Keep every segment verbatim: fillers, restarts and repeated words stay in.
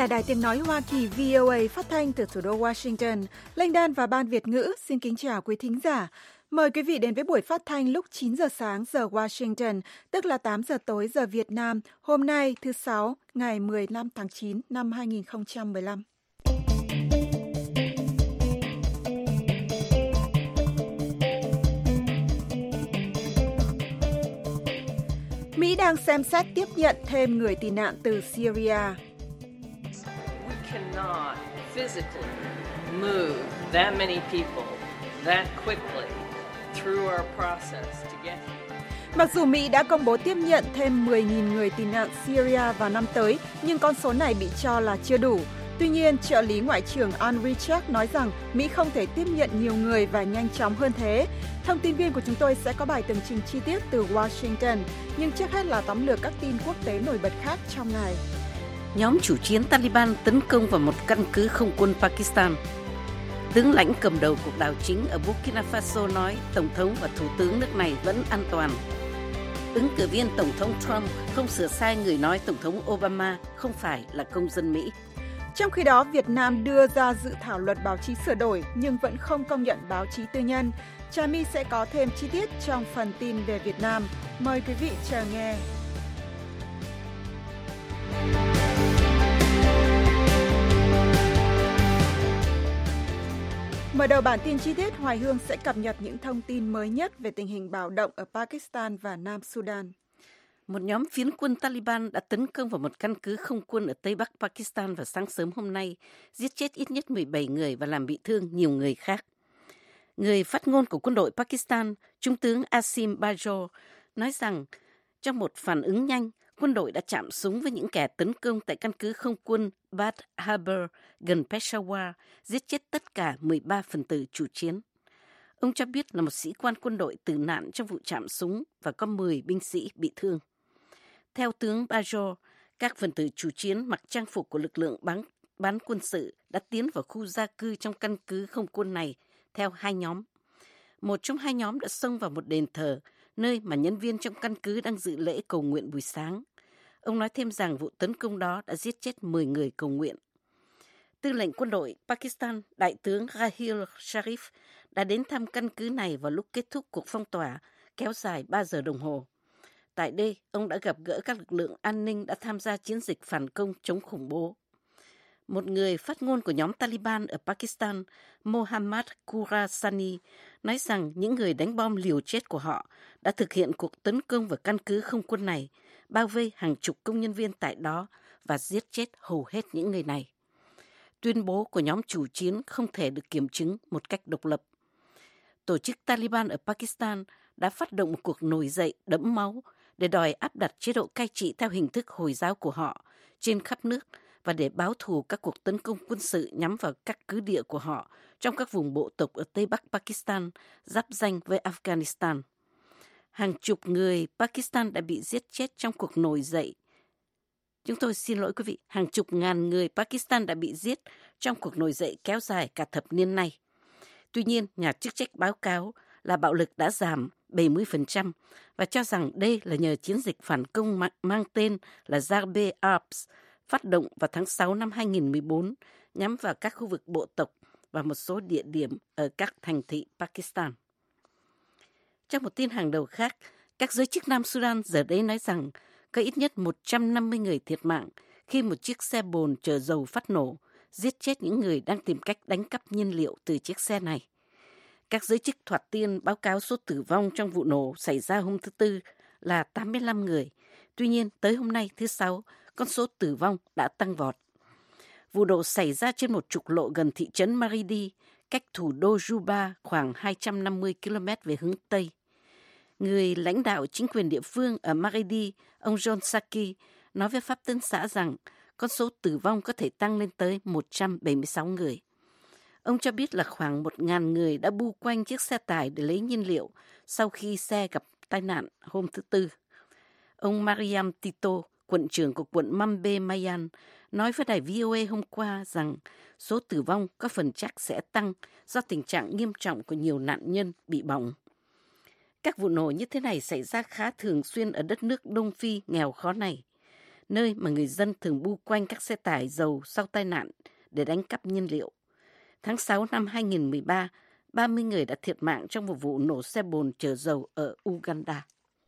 là Đài Tiếng Nói Hoa Kỳ vê o a phát thanh từ thủ đô Washington. Lênh Đan và Ban Việt ngữ xin kính chào quý thính giả. Mời quý vị đến với buổi phát thanh lúc chín giờ sáng giờ Washington, tức là tám giờ tối giờ Việt Nam, hôm nay thứ Sáu, ngày mười lăm tháng chín năm hai nghìn không trăm mười lăm. Mỹ đang xem xét tiếp nhận thêm người tị nạn từ Syria. Cannot physically move that many people that quickly through our process to get here. Mặc dù Mỹ đã công bố tiếp nhận thêm mười nghìn người tị nạn Syria vào năm tới, nhưng con số này bị cho là chưa đủ. Tuy nhiên, trợ lý Ngoại trưởng Al Richard nói rằng Mỹ không thể tiếp nhận nhiều người và nhanh chóng hơn thế. Thông tin viên của chúng tôi sẽ có bài tường trình chi tiết từ Washington, nhưng trước hết là tóm lược các tin quốc tế nổi bật khác trong ngày. Nhóm chủ chiến Taliban tấn công vào một căn cứ không quân Pakistan. Tướng lãnh cầm đầu cuộc đảo chính ở Burkina Faso nói Tổng thống và Thủ tướng nước này vẫn an toàn. Ứng cử viên Tổng thống Trump không sửa sai người nói Tổng thống Obama không phải là công dân Mỹ. Trong khi đó, Việt Nam đưa ra dự thảo luật báo chí sửa đổi nhưng vẫn không công nhận báo chí tư nhân. Trà My sẽ có thêm chi tiết trong phần tin về Việt Nam. Mời quý vị chờ nghe. Mở đầu bản tin chi tiết, Hoài Hương sẽ cập nhật những thông tin mới nhất về tình hình bạo động ở Pakistan và Nam Sudan. Một nhóm phiến quân Taliban đã tấn công vào một căn cứ không quân ở Tây Bắc Pakistan vào sáng sớm hôm nay, giết chết ít nhất mười bảy người và làm bị thương nhiều người khác. Người phát ngôn của quân đội Pakistan, Trung tướng Asim Bajo, nói rằng trong một phản ứng nhanh, quân đội đã chạm súng với những kẻ tấn công tại căn cứ không quân Bad Harbor gần Peshawar, giết chết tất cả mười ba phần tử chủ chiến. Ông cho biết là một sĩ quan quân đội tử nạn trong vụ chạm súng và có mười binh sĩ bị thương. Theo tướng Bajo, các phần tử chủ chiến mặc trang phục của lực lượng bán, bán quân sự đã tiến vào khu gia cư trong căn cứ không quân này theo hai nhóm. Một trong hai nhóm đã xông vào một đền thờ, nơi mà nhân viên trong căn cứ đang dự lễ cầu nguyện buổi sáng. Ông nói thêm rằng vụ tấn công đó đã giết chết mười người cầu nguyện. Tư lệnh quân đội Pakistan, Đại tướng Rahil Sharif, đã đến thăm căn cứ này vào lúc kết thúc cuộc phong tỏa kéo dài ba giờ đồng hồ. Tại đây, ông đã gặp gỡ các lực lượng an ninh đã tham gia chiến dịch phản công chống khủng bố. Một người phát ngôn của nhóm Taliban ở Pakistan, Mohammad Khurasani, nói rằng những người đánh bom liều chết của họ đã thực hiện cuộc tấn công vào căn cứ không quân này, bao vây hàng chục công nhân viên tại đó và giết chết hầu hết những người này. Tuyên bố của nhóm chủ chiến không thể được kiểm chứng một cách độc lập. Tổ chức Taliban ở Pakistan đã phát động một cuộc nổi dậy đẫm máu để đòi áp đặt chế độ cai trị theo hình thức Hồi giáo của họ trên khắp nước và để báo thù các cuộc tấn công quân sự nhắm vào các cứ địa của họ trong các vùng bộ tộc ở Tây Bắc Pakistan, giáp ranh với Afghanistan. Hàng chục người Pakistan đã bị giết chết trong cuộc nổi dậy. Chúng tôi xin lỗi quý vị, hàng chục ngàn người Pakistan đã bị giết trong cuộc nổi dậy kéo dài cả thập niên nay. Tuy nhiên, nhà chức trách báo cáo là bạo lực đã giảm bảy mươi phần trăm và cho rằng đây là nhờ chiến dịch phản công mang tên là Zarb-e Arabs phát động vào tháng sáu năm hai nghìn không trăm mười bốn nhắm vào các khu vực bộ tộc và một số địa điểm ở các thành thị Pakistan. Trong một tin hàng đầu khác, các giới chức Nam Sudan giờ đây nói rằng có ít nhất một trăm năm mươi người thiệt mạng khi một chiếc xe bồn chở dầu phát nổ, giết chết những người đang tìm cách đánh cắp nhiên liệu từ chiếc xe này. Các giới chức Thoạt Tiên báo cáo số tử vong trong vụ nổ xảy ra hôm thứ Tư là tám mươi lăm người. Tuy nhiên, tới hôm nay thứ Sáu, con số tử vong đã tăng vọt. Vụ nổ xảy ra trên một trục lộ gần thị trấn Maridi, cách thủ đô Juba khoảng hai trăm năm mươi ki lô mét về hướng Tây. Người lãnh đạo chính quyền địa phương ở Maridi, ông John Saki, nói với Pháp Tân xã rằng con số tử vong có thể tăng lên tới một trăm bảy mươi sáu người. Ông cho biết là khoảng một nghìn người đã bu quanh chiếc xe tải để lấy nhiên liệu sau khi xe gặp tai nạn hôm thứ Tư. Ông Mariam Tito, quận trưởng của quận Mambe Mayan, nói với đài vê o a hôm qua rằng số tử vong có phần chắc sẽ tăng do tình trạng nghiêm trọng của nhiều nạn nhân bị bỏng. Các vụ nổ như thế này xảy ra khá thường xuyên ở đất nước Đông Phi nghèo khó này. nơi mà người dân thường bu quanh các xe tải dầu sau tai nạn để đánh cắp nhiên liệu. Tháng sáu năm hai nghìn không trăm mười ba, ba mươi người đã thiệt mạng trong một vụ nổ xe bồn chở dầu ở Uganda.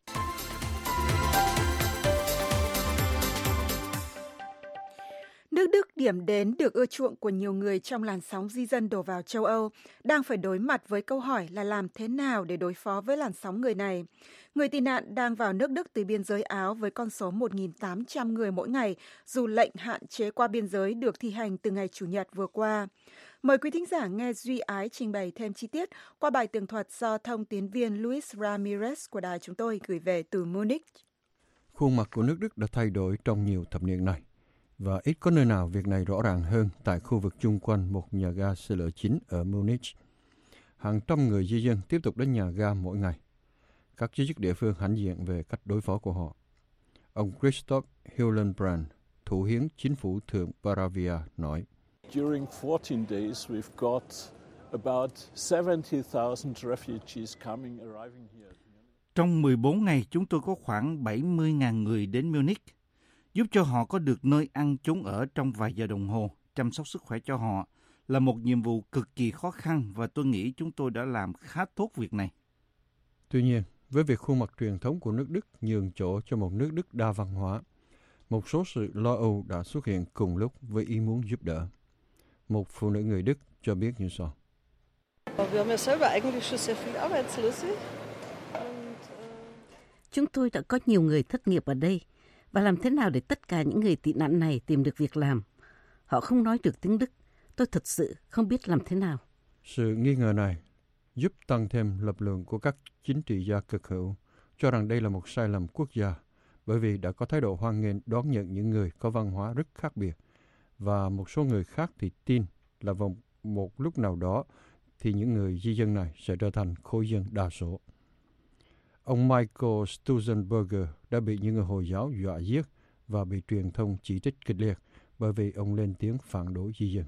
Nước Đức, điểm đến được ưa chuộng của nhiều người trong làn sóng di dân đổ vào châu Âu, đang phải đối mặt với câu hỏi là làm thế nào để đối phó với làn sóng người này. Người tị nạn đang vào nước Đức từ biên giới Áo với con số một nghìn tám trăm người mỗi ngày, dù lệnh hạn chế qua biên giới được thi hành từ ngày Chủ nhật vừa qua. Mời quý thính giả nghe Duy Ái trình bày thêm chi tiết qua bài tường thuật do thông tín viên Luis Ramirez của đài chúng tôi gửi về từ Munich. Khuôn mặt của nước Đức đã thay đổi trong nhiều thập niên này. Và ít có nơi nào việc này rõ ràng hơn tại khu vực chung quanh một nhà ga xe lửa chính ở Munich. Hàng trăm người di dân tiếp tục đến nhà ga mỗi ngày. Các giới chức địa phương hãnh diện về cách đối phó của họ. Ông Christoph Hillenbrand, thủ hiến chính phủ thượng Bavaria, nói: During fourteen days we've got about seventy thousand refugees coming arriving here. Trong mười bốn ngày, chúng tôi có khoảng bảy mươi nghìn người đến Munich, giúp cho họ có được nơi ăn chốn ở trong vài giờ đồng hồ. Chăm sóc sức khỏe cho họ là một nhiệm vụ cực kỳ khó khăn và tôi nghĩ chúng tôi đã làm khá tốt việc này. Tuy nhiên, với việc khuôn mặt truyền thống của nước Đức nhường chỗ cho một nước Đức đa văn hóa, một số sự lo âu đã xuất hiện cùng lúc với ý muốn giúp đỡ. Một phụ nữ người Đức cho biết như sau. Chúng tôi đã có nhiều người thất nghiệp ở đây. Và làm thế nào để tất cả những người tị nạn này tìm được việc làm? Họ không nói được tiếng Đức. Tôi thật sự không biết làm thế nào. Sự nghi ngờ này giúp tăng thêm lập luận của các chính trị gia cực hữu, cho rằng đây là một sai lầm quốc gia, bởi vì đã có thái độ hoan nghênh đón nhận những người có văn hóa rất khác biệt. Và một số người khác thì tin là vào một lúc nào đó thì những người di dân này sẽ trở thành khối dân đa số. Ông Michael Stuzenberger đã bị những người Hồi giáo dọa giết và bị truyền thông chỉ trích kịch liệt bởi vì ông lên tiếng phản đối di dân.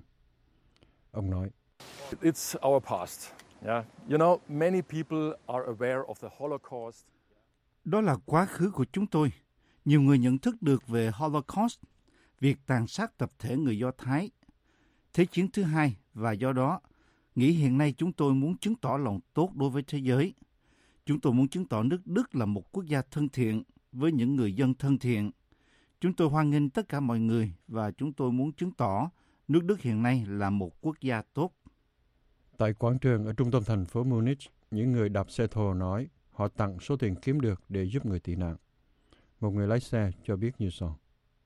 Ông nói: It's our past. Yeah, you know, many people are aware of the Holocaust. Đó là quá khứ của chúng tôi. Nhiều người nhận thức được về Holocaust, việc tàn sát tập thể người Do Thái, Thế chiến thứ hai, và do đó nghĩ hiện nay chúng tôi muốn chứng tỏ lòng tốt đối với thế giới. Chúng tôi muốn chứng tỏ nước Đức là một quốc gia thân thiện với những người dân thân thiện. Chúng tôi hoan nghênh tất cả mọi người và chúng tôi muốn chứng tỏ nước Đức hiện nay là một quốc gia tốt. Tại quảng trường ở trung tâm thành phố Munich, những người đạp xe thồ nói họ tặng số tiền kiếm được để giúp người tị nạn. Một người lái xe cho biết như sau.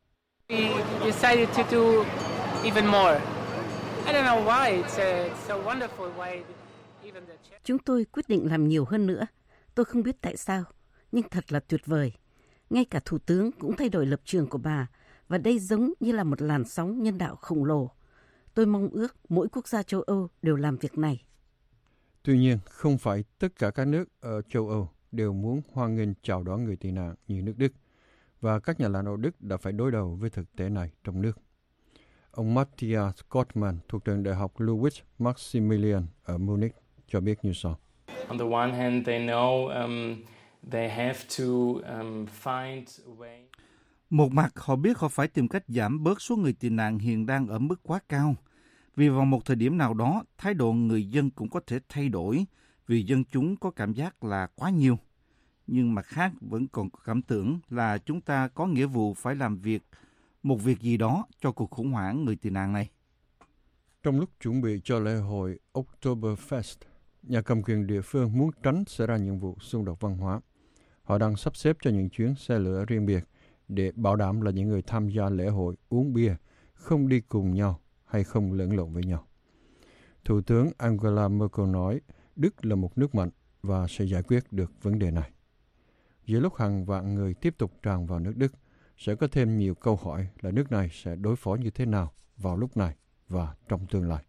We decided to do even more. I don't know why. It's a, it's a wonderful way. Even the... Chúng tôi quyết định làm nhiều hơn nữa. Tôi không biết tại sao, nhưng thật là tuyệt vời. Ngay cả Thủ tướng cũng thay đổi lập trường của bà, và đây giống như là một làn sóng nhân đạo khổng lồ. Tôi mong ước mỗi quốc gia châu Âu đều làm việc này. Tuy nhiên, không phải tất cả các nước ở châu Âu đều muốn hoan nghênh chào đón người tị nạn như nước Đức, và các nhà lãnh đạo Đức đã phải đối đầu với thực tế này trong nước. Ông Matthias Gottmann thuộc trường đại học Louis Maximilian ở Munich cho biết như sau. On the one hand, they know um, they have to um, find a way. Một mặt, họ biết họ phải tìm cách giảm bớt số người tị nạn hiện đang ở mức quá cao. Vì vào một thời điểm nào đó, thái độ người dân cũng có thể thay đổi vì dân chúng có cảm giác là quá nhiều. Nhưng mặt khác vẫn còn có cảm tưởng là chúng ta có nghĩa vụ phải làm việc, một việc gì đó cho cuộc khủng hoảng người tị nạn này. Trong lúc chuẩn bị cho lễ hội Oktoberfest, nhà cầm quyền địa phương muốn tránh xảy ra những vụ xung đột văn hóa. Họ đang sắp xếp cho những chuyến xe lửa riêng biệt để bảo đảm là những người tham gia lễ hội uống bia không đi cùng nhau hay không lẫn lộn với nhau. Thủ tướng Angela Merkel nói Đức là một nước mạnh và sẽ giải quyết được vấn đề này. Giữa lúc hàng vạn người tiếp tục tràn vào nước Đức, sẽ có thêm nhiều câu hỏi là nước này sẽ đối phó như thế nào vào lúc này và trong tương lai.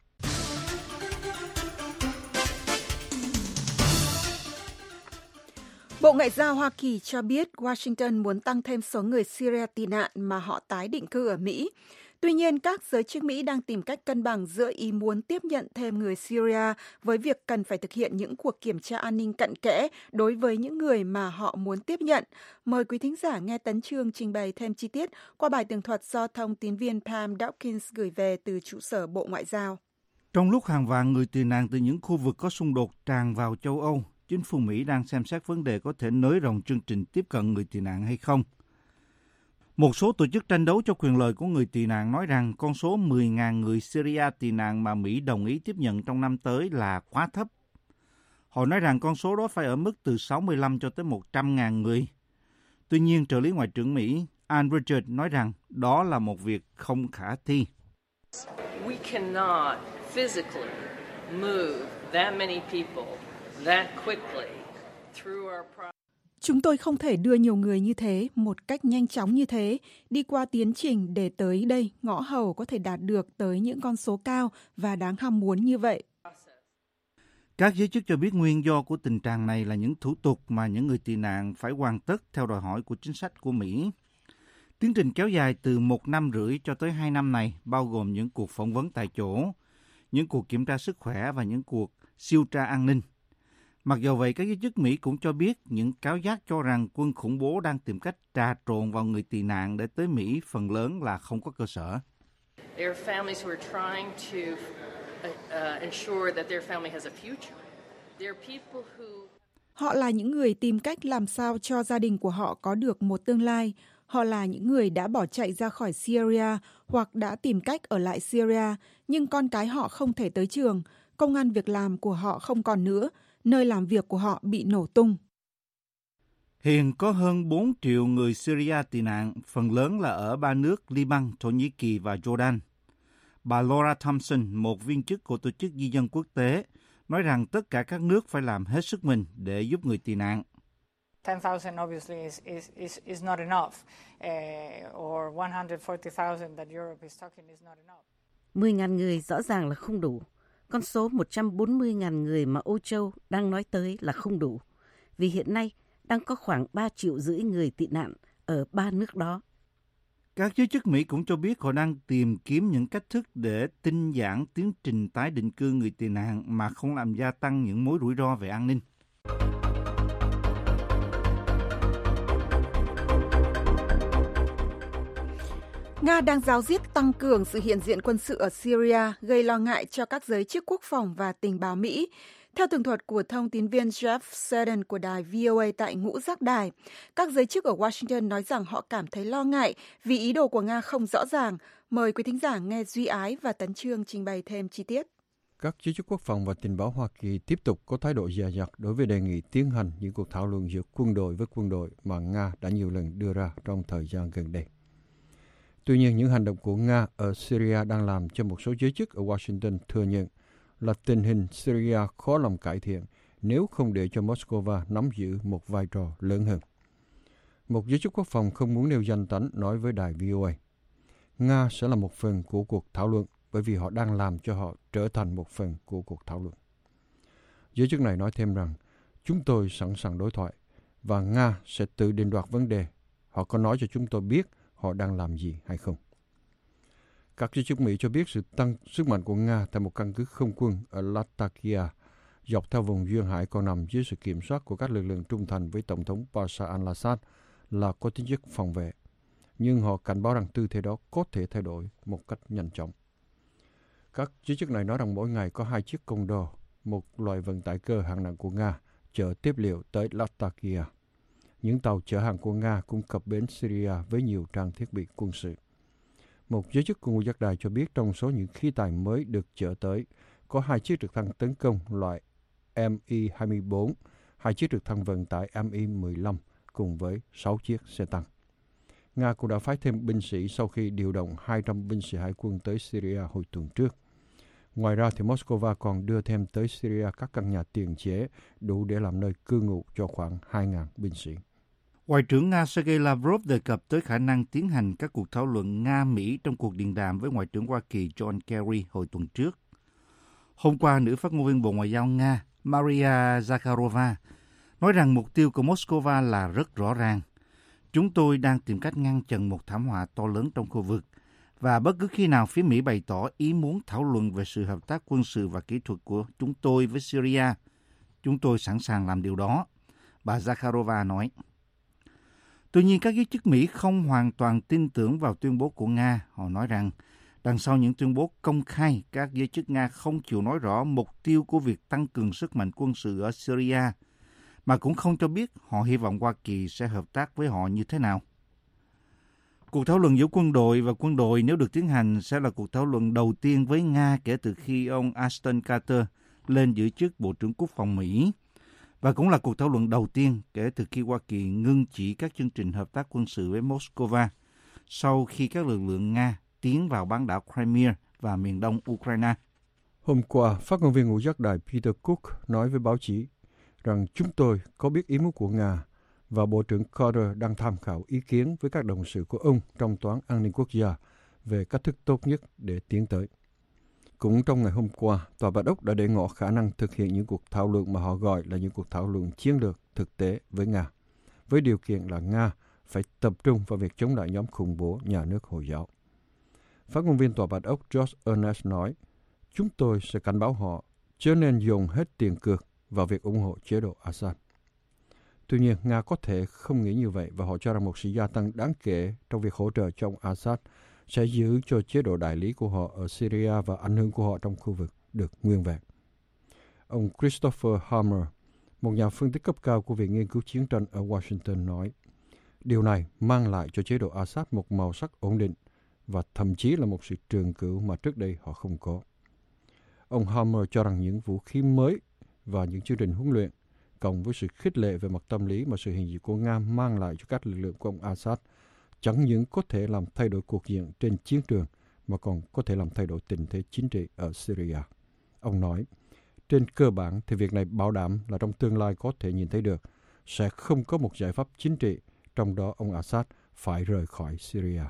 Bộ Ngoại giao Hoa Kỳ cho biết Washington muốn tăng thêm số người Syria tị nạn mà họ tái định cư ở Mỹ. Tuy nhiên, các giới chức Mỹ đang tìm cách cân bằng giữa ý muốn tiếp nhận thêm người Syria với việc cần phải thực hiện những cuộc kiểm tra an ninh cặn kẽ đối với những người mà họ muốn tiếp nhận. Mời quý thính giả nghe Tấn Chương trình bày thêm chi tiết qua bài tường thuật do thông tín viên Pam Dawkins gửi về từ trụ sở Bộ Ngoại giao. Trong lúc hàng vạn người tị nạn từ những khu vực có xung đột tràn vào châu Âu, chính phủ Mỹ đang xem xét vấn đề có thể nới rộng chương trình tiếp cận người tị nạn hay không. Một số tổ chức tranh đấu cho quyền lợi của người tị nạn nói rằng con số mười nghìn người Syria tị nạn mà Mỹ đồng ý tiếp nhận trong năm tới là quá thấp. Họ nói rằng con số đó phải ở mức từ sáu mươi lăm cho tới một trăm nghìn người. Tuy nhiên, trợ lý Ngoại trưởng Mỹ Ann Richards nói rằng đó là một việc không khả thi. We cannot physically move that many people that quickly through our process. Chúng tôi không thể đưa nhiều người như thế, một cách nhanh chóng như thế, đi qua tiến trình để tới đây ngõ hầu có thể đạt được tới những con số cao và đáng ham muốn như vậy. Các giới chức cho biết nguyên do của tình trạng này là những thủ tục mà những người tị nạn phải hoàn tất theo đòi hỏi của chính sách của Mỹ. Tiến trình kéo dài từ một năm rưỡi cho tới hai năm này, bao gồm những cuộc phỏng vấn tại chỗ, những cuộc kiểm tra sức khỏe và những cuộc siêu tra an ninh. Mặc dù vậy, các giới chức Mỹ cũng cho biết những cáo giác cho rằng quân khủng bố đang tìm cách trà trộn vào người tị nạn để tới Mỹ phần lớn là không có cơ sở. Họ là những người tìm cách làm sao cho gia đình của họ có được một tương lai. Họ là những người đã bỏ chạy ra khỏi Syria hoặc đã tìm cách ở lại Syria, nhưng con cái họ không thể tới trường, công ăn việc làm của họ không còn nữa, nơi làm việc của họ bị nổ tung. Hiện có hơn bốn triệu người Syria tị nạn, phần lớn là ở ba nước Liban, Thổ Nhĩ Kỳ và Jordan. Bà Laura Thompson, một viên chức của Tổ chức Di dân Quốc tế, nói rằng tất cả các nước phải làm hết sức mình để giúp người tị nạn. ten thousand obviously is, is, is, is not enough, uh, or one hundred forty thousand that Europe is talking is not enough. mười nghìn người rõ ràng là không đủ. Con số một trăm bốn mươi nghìn người mà Âu Châu đang nói tới là không đủ, vì hiện nay đang có khoảng ba triệu rưỡi người tị nạn ở ba nước đó. Các giới chức Mỹ cũng cho biết họ đang tìm kiếm những cách thức để tinh giản tiến trình tái định cư người tị nạn mà không làm gia tăng những mối rủi ro về an ninh. Nga đang ráo riết tăng cường sự hiện diện quân sự ở Syria, gây lo ngại cho các giới chức quốc phòng và tình báo Mỹ. Theo tường thuật của thông tín viên Jeff Seddon của đài vê o a tại Ngũ Giác Đài, các giới chức ở Washington nói rằng họ cảm thấy lo ngại vì ý đồ của Nga không rõ ràng. Mời quý thính giả nghe Duy Ái và Tấn Chương trình bày thêm chi tiết. Các giới chức quốc phòng và tình báo Hoa Kỳ tiếp tục có thái độ dè dặt đối với đề nghị tiến hành những cuộc thảo luận giữa quân đội với quân đội mà Nga đã nhiều lần đưa ra trong thời gian gần đây. Tuy nhiên, những hành động của Nga ở Syria đang làm cho một số giới chức ở Washington thừa nhận là tình hình Syria khó lòng cải thiện nếu không để cho Moscow nắm giữ một vai trò lớn hơn. Một giới chức quốc phòng không muốn nêu danh tánh nói với đài vê o a, Nga sẽ là một phần của cuộc thảo luận bởi vì họ đang làm cho họ trở thành một phần của cuộc thảo luận. Giới chức này nói thêm rằng chúng tôi sẵn sàng đối thoại và Nga sẽ tự định đoạt vấn đề. Họ có nói cho chúng tôi biết họ đang làm gì hay không. Các giới chức Mỹ cho biết sự tăng sức mạnh của Nga tại một căn cứ không quân ở Latakia dọc theo vùng duyên hải còn nằm dưới sự kiểm soát của các lực lượng trung thành với Tổng thống Bashar al-Assad là có tính chất phòng vệ. Nhưng họ cảnh báo rằng tư thế đó có thể thay đổi một cách nhanh chóng. Các giới chức này nói rằng mỗi ngày có hai chiếc Condor, một loại vận tải cơ hạng nặng của Nga, chở tiếp liệu tới Latakia. Những tàu chở hàng của Nga cung cấp đến Syria với nhiều trang thiết bị quân sự. Một giới chức của Ngũ Giác Đài cho biết trong số những khí tài mới được chở tới, có hai chiếc trực thăng tấn công loại M I hai mươi bốn, hai chiếc trực thăng vận tải M I mười lăm cùng với sáu chiếc xe tăng. Nga cũng đã phái thêm binh sĩ sau khi điều động hai trăm binh sĩ hải quân tới Syria hồi tuần trước. Ngoài ra thì Moscow còn đưa thêm tới Syria các căn nhà tiền chế đủ để làm nơi cư ngụ cho khoảng hai nghìn binh sĩ. Ngoại trưởng Nga Sergei Lavrov đề cập tới khả năng tiến hành các cuộc thảo luận Nga-Mỹ trong cuộc điện đàm với Ngoại trưởng Hoa Kỳ John Kerry hồi tuần trước. Hôm qua, nữ phát ngôn viên Bộ Ngoại giao Nga Maria Zakharova nói rằng mục tiêu của Moscow là rất rõ ràng. Chúng tôi đang tìm cách ngăn chặn một thảm họa to lớn trong khu vực Và bất cứ khi nào phía Mỹ bày tỏ ý muốn thảo luận về sự hợp tác quân sự và kỹ thuật của chúng tôi với Syria, chúng tôi sẵn sàng làm điều đó, bà Zakharova nói. Tuy nhiên, các giới chức Mỹ không hoàn toàn tin tưởng vào tuyên bố của Nga. Họ nói rằng, đằng sau những tuyên bố công khai, các giới chức Nga không chịu nói rõ mục tiêu của việc tăng cường sức mạnh quân sự ở Syria, mà cũng không cho biết họ hy vọng Hoa Kỳ sẽ hợp tác với họ như thế nào. Cuộc thảo luận giữa quân đội và quân đội nếu được tiến hành sẽ là cuộc thảo luận đầu tiên với Nga kể từ khi ông Ashton Carter lên giữ chức Bộ trưởng Quốc phòng Mỹ, và cũng là cuộc thảo luận đầu tiên kể từ khi Hoa Kỳ ngưng chỉ các chương trình hợp tác quân sự với Moscow sau khi các lực lượng Nga tiến vào bán đảo Crimea và miền đông Ukraine. Hôm qua, phát ngôn viên ngũ giác đài Peter Cook nói với báo chí rằng chúng tôi có biết ý muốn của Nga và Bộ trưởng Carter đang tham khảo ý kiến với các đồng sự của ông trong Tòa án An ninh Quốc gia về cách thức tốt nhất để tiến tới. Cũng trong ngày hôm qua, Tòa Bạch Ốc đã để ngỏ khả năng thực hiện những cuộc thảo luận mà họ gọi là những cuộc thảo luận chiến lược thực tế với Nga, với điều kiện là Nga phải tập trung vào việc chống lại nhóm khủng bố nhà nước Hồi giáo. Phát ngôn viên Tòa Bạch Ốc George Ernest nói, chúng tôi sẽ cảnh báo họ chớ nên dùng hết tiền cược vào việc ủng hộ chế độ Assad. Tuy nhiên, Nga có thể không nghĩ như vậy và họ cho rằng một sự gia tăng đáng kể trong việc hỗ trợ cho ông Assad sẽ giữ cho chế độ đại lý của họ ở Syria và ảnh hưởng của họ trong khu vực được nguyên vẹn. Ông Christopher Hammer, một nhà phân tích cấp cao của Viện Nghiên cứu Chiến tranh ở Washington nói, điều này mang lại cho chế độ Assad một màu sắc ổn định và thậm chí là một sự trường cửu mà trước đây họ không có. Ông Hammer cho rằng những vũ khí mới và những chương trình huấn luyện cộng với sự khích lệ về mặt tâm lý mà sự hiện diện của Nga mang lại cho các lực lượng của ông Assad chẳng những có thể làm thay đổi cuộc diện trên chiến trường mà còn có thể làm thay đổi tình thế chính trị ở Syria. Ông nói, trên cơ bản thì việc này bảo đảm là trong tương lai có thể nhìn thấy được sẽ không có một giải pháp chính trị, trong đó ông Assad phải rời khỏi Syria.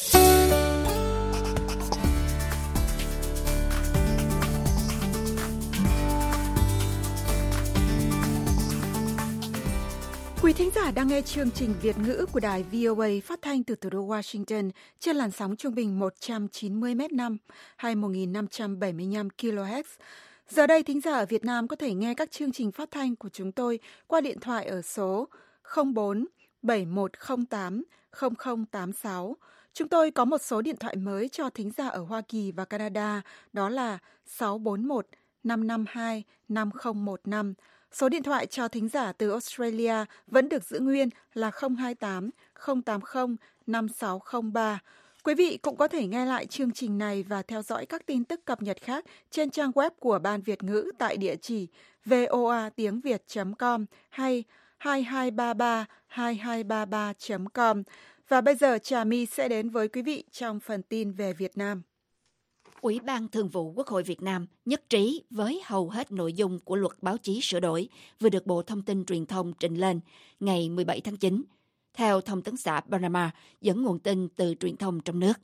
Quý thính giả đang nghe chương trình Việt ngữ của đài vê o a phát thanh từ thủ đô Washington trên làn sóng trung bình một trăm chín mươi mét năm hay một nghìn năm trăm bảy mươi lăm ki lô héc. Giờ đây, thính giả ở Việt Nam có thể nghe các chương trình phát thanh của chúng tôi qua điện thoại ở số không bốn bảy một không tám không không tám sáu. Chúng tôi có một số điện thoại mới cho thính giả ở Hoa Kỳ và Canada, đó là sáu bốn một năm năm hai năm không một năm. Số điện thoại cho thính giả từ Australia vẫn được giữ nguyên là không hai tám không tám không năm sáu không ba. Quý vị cũng có thể nghe lại chương trình này và theo dõi các tin tức cập nhật khác trên trang web của Ban Việt ngữ tại địa chỉ voa tiếng việt chấm com hay hai hai ba ba hai hai ba ba chấm com. Và bây giờ Trà My sẽ đến với quý vị trong phần tin về Việt Nam. Ủy ban Thường vụ Quốc hội Việt Nam nhất trí với hầu hết nội dung của luật báo chí sửa đổi vừa được Bộ Thông tin Truyền thông trình lên ngày mười bảy tháng chín, theo thông tấn xã Panama dẫn nguồn tin từ truyền thông trong nước.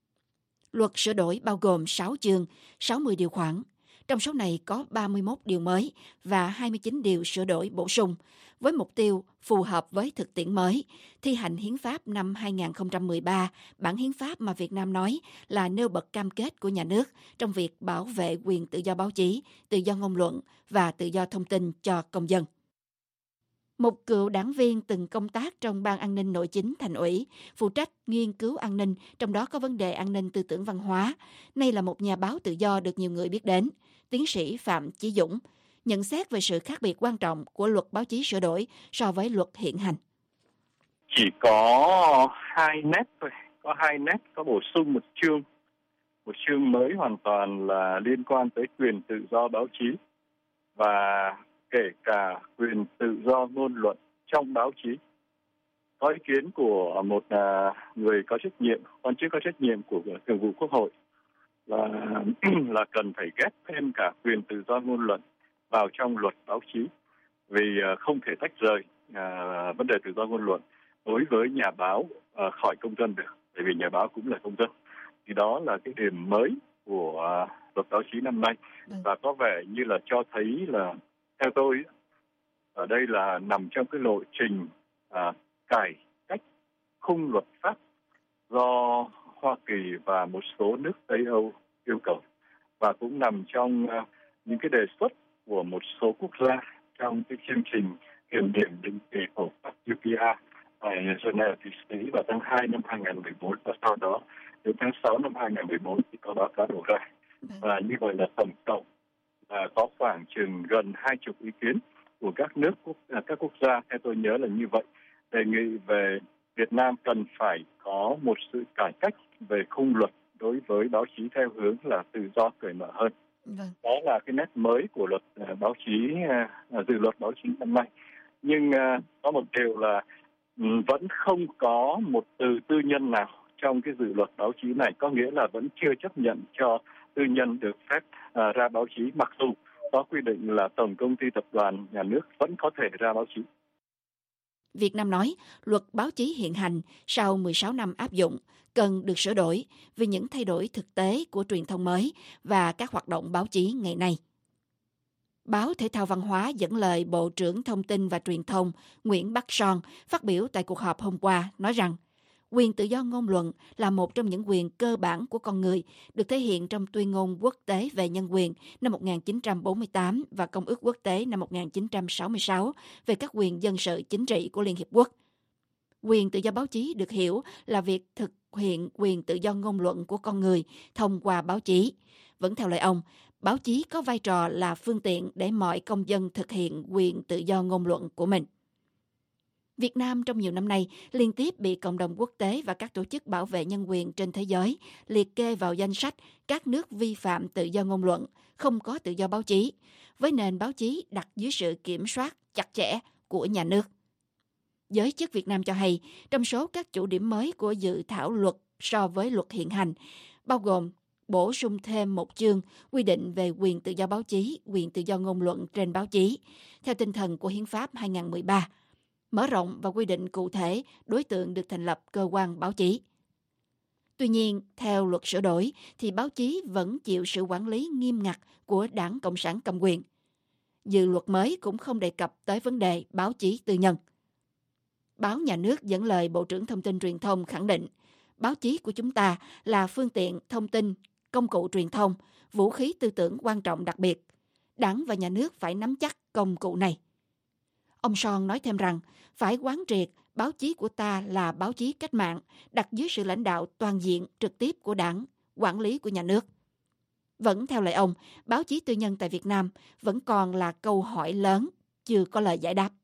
Luật sửa đổi bao gồm sáu chương, sáu mươi điều khoản. Trong số này có ba mươi mốt điều mới và hai mươi chín điều sửa đổi bổ sung, với mục tiêu phù hợp với thực tiễn mới, thi hành hiến pháp năm hai không một ba, bản hiến pháp mà Việt Nam nói là nêu bật cam kết của nhà nước trong việc bảo vệ quyền tự do báo chí, tự do ngôn luận và tự do thông tin cho công dân. Một cựu đảng viên từng công tác trong Ban An ninh Nội chính Thành ủy, phụ trách nghiên cứu an ninh, trong đó có vấn đề an ninh tư tưởng văn hóa, nay là một nhà báo tự do được nhiều người biết đến, tiến sĩ Phạm Chí Dũng, nhận xét về sự khác biệt quan trọng của luật báo chí sửa đổi so với luật hiện hành. Chỉ có hai nét thôi, có hai nét, có bổ sung một chương, một chương mới hoàn toàn là liên quan tới quyền tự do báo chí và kể cả quyền tự do ngôn luận trong báo chí. Có ý kiến của một người có trách nhiệm, quan chức có trách nhiệm của Thường vụ Quốc hội là là cần phải ghép thêm cả quyền tự do ngôn luận vào trong luật báo chí, vì không thể tách rời à, vấn đề tự do ngôn luận đối với nhà báo à, khỏi công dân được, bởi vì nhà báo cũng là công dân. Thì đó là cái điểm mới của à, luật báo chí năm nay, và có vẻ như là cho thấy là, theo tôi, ở đây là nằm trong cái lộ trình à, cải cách khung luật pháp do Hoa Kỳ và một số nước Tây Âu yêu cầu, và cũng nằm trong uh, những cái đề xuất của một số quốc gia trong cái chương trình kiểm điểm định kỳ của U P R tại Geneva, Thụy Sĩ vào tháng hai năm hai nghìn mười bốn, và sau đó đến tháng sáu năm hai nghìn mười bốn thì có báo cáo đổ ra. Và như vậy là tổng cộng là có khoảng chừng gần hai chục ý kiến của các nước quốc các quốc gia, theo tôi nhớ là như vậy, đề nghị về Việt Nam cần phải có một sự cải cách về khung luật đối với báo chí theo hướng là tự do cởi mở hơn. Vâng. Đó là cái nét mới của luật uh, báo chí, uh, dự luật báo chí năm nay. Nhưng uh, có một điều là um, vẫn không có một từ tư nhân nào trong cái dự luật báo chí này, có nghĩa là vẫn chưa chấp nhận cho tư nhân được phép uh, ra báo chí, mặc dù có quy định là tổng công ty tập đoàn nhà nước vẫn có thể ra báo chí. Việt Nam nói luật báo chí hiện hành sau mười sáu năm áp dụng cần được sửa đổi vì những thay đổi thực tế của truyền thông mới và các hoạt động báo chí ngày nay. Báo Thể thao Văn hóa dẫn lời Bộ trưởng Thông tin và Truyền thông Nguyễn Bắc Son phát biểu tại cuộc họp hôm qua nói rằng quyền tự do ngôn luận là một trong những quyền cơ bản của con người, được thể hiện trong Tuyên ngôn Quốc tế về nhân quyền năm một nghìn chín trăm bốn mươi tám và Công ước Quốc tế năm một nghìn chín trăm sáu mươi sáu về các quyền dân sự chính trị của Liên Hiệp Quốc. Quyền tự do báo chí được hiểu là việc thực hiện quyền tự do ngôn luận của con người thông qua báo chí. Vẫn theo lời ông, báo chí có vai trò là phương tiện để mọi công dân thực hiện quyền tự do ngôn luận của mình. Việt Nam trong nhiều năm nay liên tiếp bị cộng đồng quốc tế và các tổ chức bảo vệ nhân quyền trên thế giới liệt kê vào danh sách các nước vi phạm tự do ngôn luận, không có tự do báo chí, với nền báo chí đặt dưới sự kiểm soát chặt chẽ của nhà nước. Giới chức Việt Nam cho hay, trong số các chủ điểm mới của dự thảo luật so với luật hiện hành, bao gồm bổ sung thêm một chương quy định về quyền tự do báo chí, quyền tự do ngôn luận trên báo chí, theo tinh thần của Hiến pháp hai nghìn không trăm mười ba, mở rộng và quy định cụ thể đối tượng được thành lập cơ quan báo chí. Tuy nhiên, theo luật sửa đổi, thì báo chí vẫn chịu sự quản lý nghiêm ngặt của Đảng Cộng sản cầm quyền. Dự luật mới cũng không đề cập tới vấn đề báo chí tư nhân. Báo Nhà nước dẫn lời Bộ trưởng Thông tin Truyền thông khẳng định, báo chí của chúng ta là phương tiện thông tin, công cụ truyền thông, vũ khí tư tưởng quan trọng đặc biệt. Đảng và nhà nước phải nắm chắc công cụ này. Ông Son nói thêm rằng, phải quán triệt báo chí của ta là báo chí cách mạng, đặt dưới sự lãnh đạo toàn diện trực tiếp của Đảng, quản lý của nhà nước. Vẫn theo lời ông, báo chí tư nhân tại Việt Nam vẫn còn là câu hỏi lớn, chưa có lời giải đáp.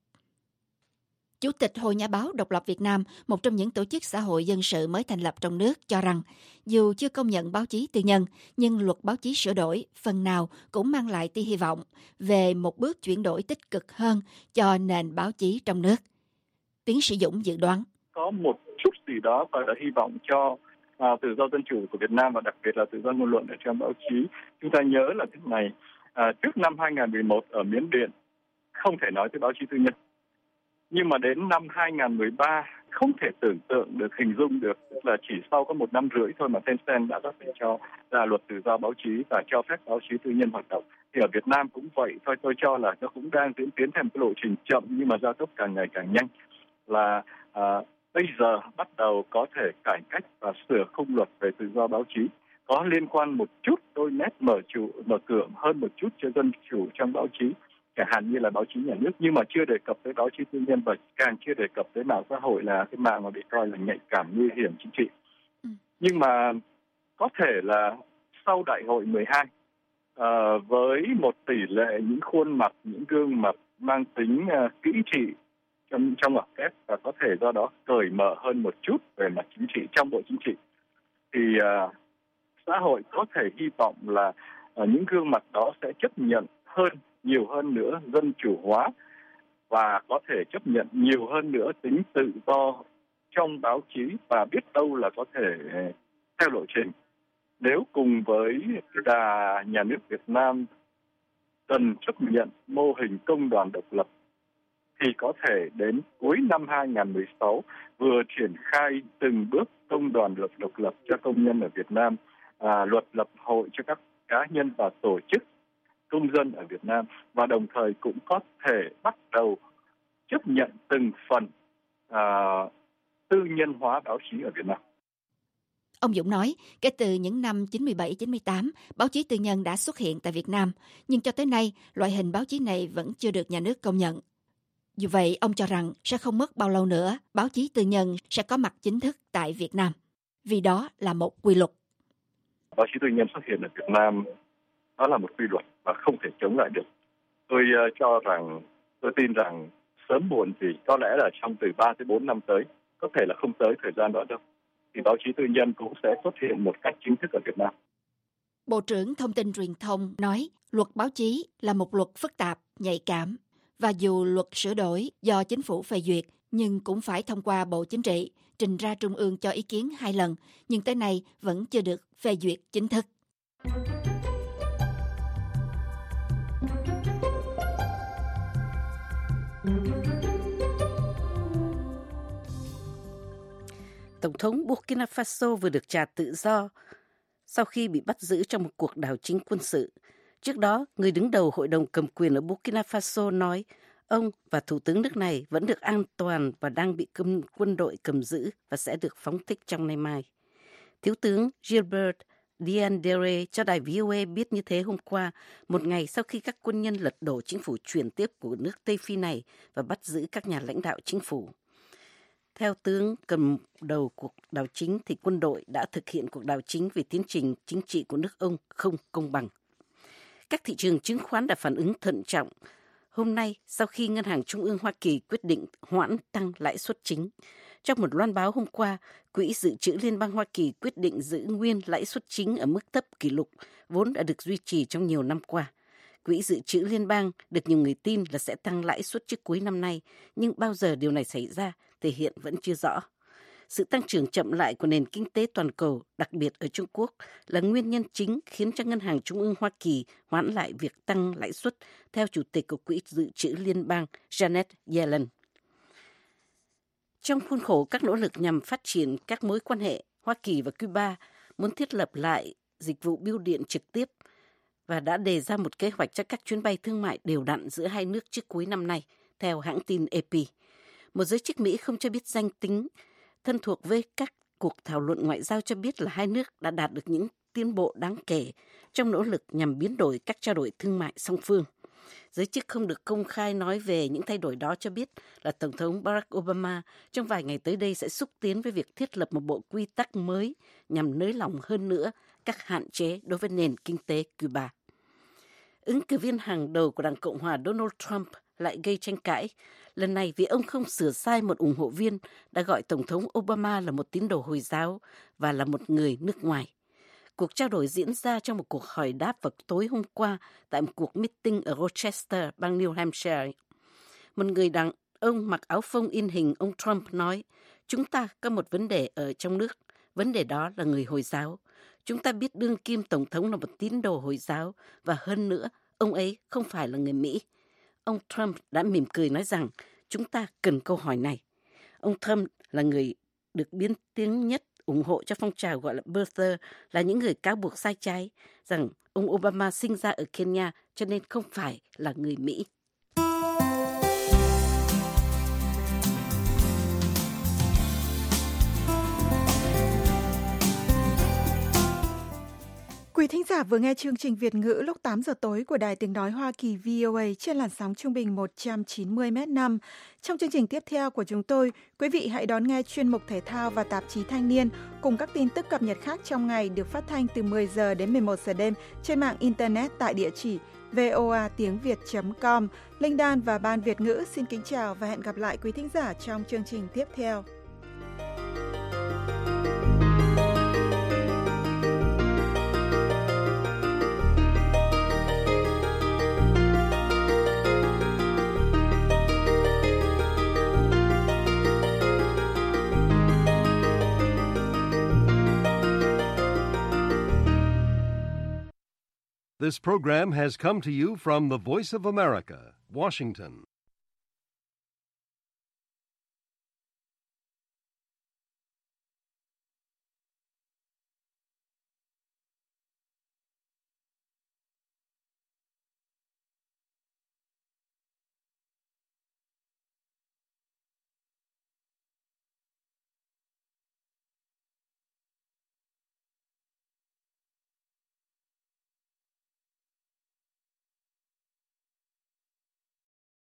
Chủ tịch Hội Nhà báo Độc lập Việt Nam, một trong những tổ chức xã hội dân sự mới thành lập trong nước, cho rằng dù chưa công nhận báo chí tư nhân, nhưng luật báo chí sửa đổi phần nào cũng mang lại tia hy vọng về một bước chuyển đổi tích cực hơn cho nền báo chí trong nước. Tiến sĩ Dũng dự đoán. Có một chút gì đó gọi là hy vọng cho à, tự do dân chủ của Việt Nam và đặc biệt là tự do ngôn luận ở trong báo chí. Chúng ta nhớ là thế này, à, trước năm hai nghìn không trăm mười một ở Miến Điện không thể nói tới báo chí tư nhân. Nhưng mà đến năm hai nghìn không trăm mười ba không thể tưởng tượng được, hình dung được, tức là chỉ sau có một năm rưỡi thôi mà Tencent đã có thể cho ra luật tự do báo chí và cho phép báo chí tư nhân hoạt động. Thì ở Việt Nam cũng vậy thôi, tôi cho là nó cũng đang diễn tiến theo một cái lộ trình chậm nhưng mà gia tốc càng ngày càng nhanh. Là à, bây giờ bắt đầu có thể cải cách và sửa khung luật về tự do báo chí, có liên quan một chút đôi nét mở chủ mở cửa hơn một chút cho dân chủ trong báo chí, chẳng hạn như là báo chí nhà nước, nhưng mà chưa đề cập tới báo chí tư nhân và càng chưa đề cập tới mạng xã hội, là cái mạng mà bị coi là nhạy cảm nguy hiểm chính trị. Ừ. Nhưng mà có thể là sau đại hội mười hai, à, với một tỷ lệ những khuôn mặt, những gương mặt mang tính uh, kỹ trị trong trong ngoặc kép và có thể do đó cởi mở hơn một chút về mặt chính trị trong bộ chính trị, thì uh, xã hội có thể hy vọng là uh, những gương mặt đó sẽ chấp nhận hơn, nhiều hơn nữa dân chủ hóa và có thể chấp nhận nhiều hơn nữa tính tự do trong báo chí, và biết đâu là có thể theo lộ trình. Nếu cùng với đà nhà nước Việt Nam cần chấp nhận mô hình công đoàn độc lập thì có thể đến cuối năm hai nghìn không trăm mười sáu vừa triển khai từng bước công đoàn độc, độc lập cho công nhân ở Việt Nam, à, luật lập hội cho các cá nhân và tổ chức công dân ở Việt Nam, và đồng thời cũng có thể bắt đầu chấp nhận từng phần à, tư nhân hóa báo chí ở Việt Nam. Ông Dũng nói, kể từ những năm chín mươi bảy chín mươi tám, báo chí tư nhân đã xuất hiện tại Việt Nam, nhưng cho tới nay, loại hình báo chí này vẫn chưa được nhà nước công nhận. Dù vậy, ông cho rằng sẽ không mất bao lâu nữa, báo chí tư nhân sẽ có mặt chính thức tại Việt Nam, vì đó là một quy luật. Báo chí tư nhân xuất hiện ở Việt Nam, đó là một quy luật và không thể chống lại được. Tôi uh, cho rằng, tôi tin rằng sớm muộn gì, có lẽ là trong từ ba tới bốn năm tới, có thể là không tới thời gian đó đâu, thì báo chí tư nhân cũng sẽ xuất hiện một cách chính thức ở Việt Nam. Bộ trưởng Thông tin Truyền thông nói, luật báo chí là một luật phức tạp, nhạy cảm, và dù luật sửa đổi do chính phủ phê duyệt, nhưng cũng phải thông qua Bộ Chính trị, trình ra Trung ương cho ý kiến hai lần, nhưng tới nay vẫn chưa được phê duyệt chính thức. Tổng thống Burkina Faso vừa được trả tự do sau khi bị bắt giữ trong một cuộc đảo chính quân sự. Trước đó, người đứng đầu hội đồng cầm quyền ở Burkina Faso nói ông và thủ tướng nước này vẫn được an toàn và đang bị cầm, quân đội cầm giữ và sẽ được phóng thích trong ngày mai. Thiếu tướng Gilbert Diendere cho đài vê o a biết như thế hôm qua, một ngày sau khi các quân nhân lật đổ chính phủ chuyển tiếp của nước Tây Phi này và bắt giữ các nhà lãnh đạo chính phủ. Theo tướng cầm đầu cuộc đảo chính thì quân đội đã thực hiện cuộc đảo chính vì tiến trình chính trị của nước ông không công bằng. Các thị trường chứng khoán đã phản ứng thận trọng hôm nay sau khi Ngân hàng Trung ương Hoa Kỳ quyết định hoãn tăng lãi suất chính. Trong một loan báo hôm qua, Quỹ Dự trữ Liên bang Hoa Kỳ quyết định giữ nguyên lãi suất chính ở mức thấp kỷ lục, vốn đã được duy trì trong nhiều năm qua. Quỹ Dự trữ Liên bang được nhiều người tin là sẽ tăng lãi suất trước cuối năm nay, nhưng bao giờ điều này xảy ra thì hiện vẫn chưa rõ. Sự tăng trưởng chậm lại của nền kinh tế toàn cầu, đặc biệt ở Trung Quốc, là nguyên nhân chính khiến cho Ngân hàng Trung ương Hoa Kỳ hoãn lại việc tăng lãi suất, theo Chủ tịch của Quỹ Dự trữ Liên bang Janet Yellen. Trong khuôn khổ các nỗ lực nhằm phát triển các mối quan hệ, Hoa Kỳ và Cuba muốn thiết lập lại dịch vụ bưu điện trực tiếp và đã đề ra một kế hoạch cho các chuyến bay thương mại đều đặn giữa hai nước trước cuối năm nay, theo hãng tin a pê. Một giới chức Mỹ không cho biết danh tính, thân thuộc với các cuộc thảo luận ngoại giao cho biết là hai nước đã đạt được những tiến bộ đáng kể trong nỗ lực nhằm biến đổi các trao đổi thương mại song phương. Giới chức không được công khai nói về những thay đổi đó cho biết là Tổng thống Barack Obama trong vài ngày tới đây sẽ xúc tiến với việc thiết lập một bộ quy tắc mới nhằm nới lỏng hơn nữa các hạn chế đối với nền kinh tế Cuba. Ứng cử viên hàng đầu của Đảng Cộng hòa Donald Trump lại gây tranh cãi, lần này vì ông không sửa sai một ủng hộ viên đã gọi Tổng thống Obama là một tín đồ Hồi giáo và là một người nước ngoài. Cuộc trao đổi diễn ra trong một cuộc hỏi đáp vào tối hôm qua tại một cuộc meeting ở Rochester, bang New Hampshire. Một người đàn ông mặc áo phông in hình ông Trump nói, chúng ta có một vấn đề ở trong nước, vấn đề đó là người Hồi giáo. Chúng ta biết đương kim Tổng thống là một tín đồ Hồi giáo và hơn nữa, ông ấy không phải là người Mỹ. Ông Trump đã mỉm cười nói rằng chúng ta cần câu hỏi này. Ông Trump là người được biến tiếng nhất ủng hộ cho phong trào gọi là birther, là những người cáo buộc sai trái rằng ông Obama sinh ra ở Kenya cho nên không phải là người Mỹ. Quý thính giả vừa nghe chương trình Việt ngữ lúc tám giờ tối của Đài Tiếng nói Hoa Kỳ vê o a trên làn sóng trung bình một trăm chín mươi mét năm. Trong chương trình tiếp theo của chúng tôi, quý vị hãy đón nghe chuyên mục thể thao và tạp chí Thanh niên cùng các tin tức cập nhật khác trong ngày được phát thanh từ mười giờ đến mười một giờ đêm trên mạng Internet tại địa chỉ voa tiếng việt chấm com. Linh Đan và Ban Việt ngữ xin kính chào và hẹn gặp lại quý thính giả trong chương trình tiếp theo. This program has come to you from the Voice of America, Washington.